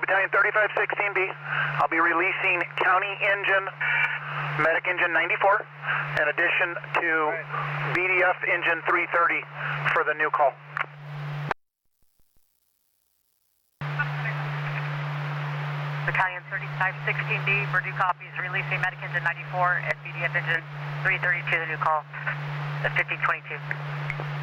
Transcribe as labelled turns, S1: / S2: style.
S1: Battalion 3516B. I'll be releasing County Engine, Medic Engine 94, in addition to BDF Engine 330 for the new call.
S2: Battalion 3516B, Purdue copies, releasing Medic Engine 94 and BDF Engine 332, the new call at 1522.